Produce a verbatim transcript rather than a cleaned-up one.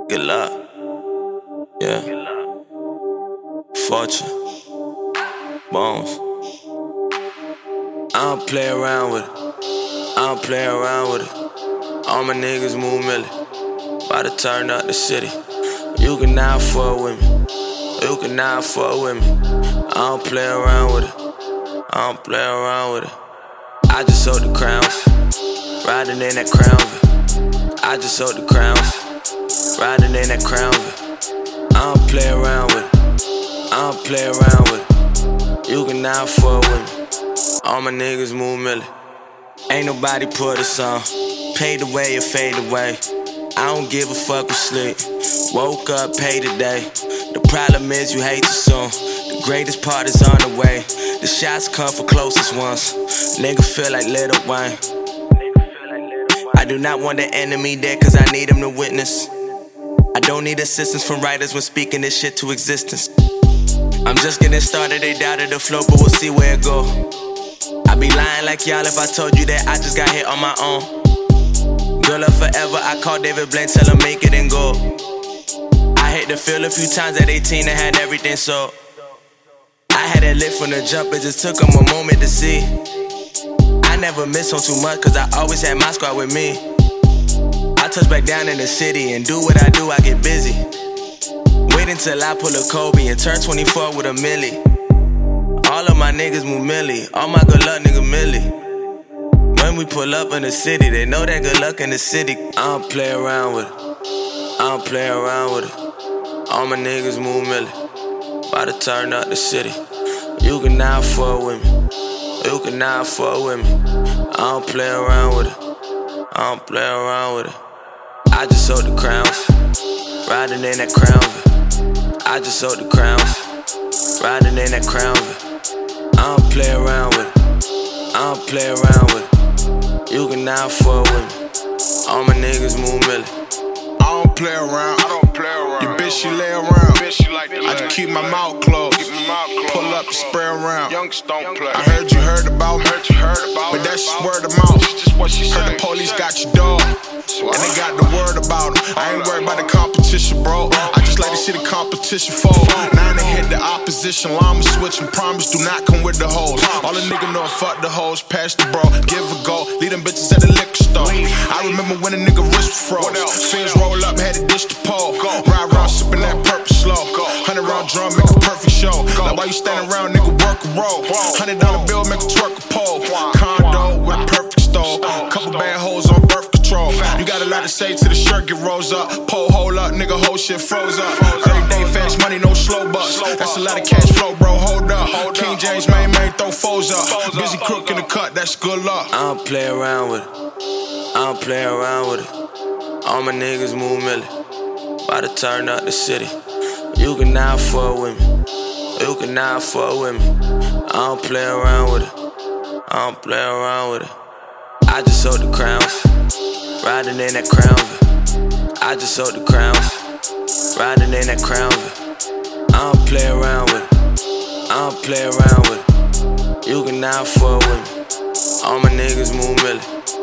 Good luck. Yeah. Fortune. Bones. I don't play around with it. I don't play around with it. All my niggas move milli. About to turn up the city. You can now fuck with me. You can now fuck with me. I don't play around with it. I don't play around with it. I just sold the crowns. Riding in that crown. I just sold the crowns. Riding in that crown. I don't play around with it. I don't play around with it. You can now fuck with me. All my niggas move milli. Ain't nobody put us on. Paid away or fade away. I don't give a fuck with sleep. Woke up, paid today. The problem is you hate too soon. The greatest part is on the way. The shots come for closest ones. Nigga feel like Lil Wayne. I do not want the enemy there cause I need him to witness. I don't need assistance from writers when speaking this shit to existence. I'm just getting started, they doubted the flow, but we'll see where it go. I'd be lying like y'all if I told you that I just got hit on my own. Girl up forever, I call David Blaine, tell him make it and go. I hit the field a few times at eighteen and had everything so. I had it lit from the jump, it just took them a moment to see. I never miss on too much cause I always had my squad with me. I touch back down in the city and do what I do, I get busy. Wait until I pull a Kobe and turn twenty-four with a milli. All of my niggas move milli, all my good luck nigga milli. When we pull up in the city, they know that good luck in the city. I don't play around with it. I don't play around with it. All my niggas move milli. About to turn up the city. You can now fuck with me. You can now fuck with me. I don't play around with it. I don't play around with it. I just sold the crowns. Riding in that crown. I just sold the crowns. Riding in that crown. I don't play around with it. I don't play around with it. You can now fuck with me. All my niggas move milli. I don't play around. I don't play around. Your bitch, she lay around. Bitch, she like I just keep my mouth closed. Keep my mouth closed. Pull up and spray around. Youngs don't play. I heard you heard about me. Heard you heard about but that's just word of mouth. Just what she heard the police got your dog. And they got the word about him. I ain't worried about the competition, bro. I just like to see the competition fall. Now they hit the opposition. Llama switch and promise do not come with the hoes. All the nigga know fuck the hoes. Pass the bro. Give a go. Leave them bitches at the liquor store. I remember when a nigga wrist froze. Fins roll up, had to dish the pole. Ride around sipping that purple slow. Hundred round drum, make a perfect show. Like why you standing around, nigga, work a roll. Hundred dollar bill, make a twerk a pole. Condo with a perfect stove. Couple bad hoes on birth control. You got a lot to say till the shirt get rose up. Pole hole up, nigga, whole shit froze up. Every day fast money, no slow bucks. That's a lot of cash flow, bro, hold up. King James, main, main, throw foes up. Busy crook in the cut, that's good luck. I don't play around with it. I don't play around with it. All my niggas move milli. About to turn up the city. You can now fuck with me. You can now fuck with me. I don't play around with it. I don't play around with it. I just sold the crowns. Riding in that crown. I just sold the crowns. Riding in that crown. I don't play around with it. I don't play around with it. You can now fuck with me. All my niggas move milli.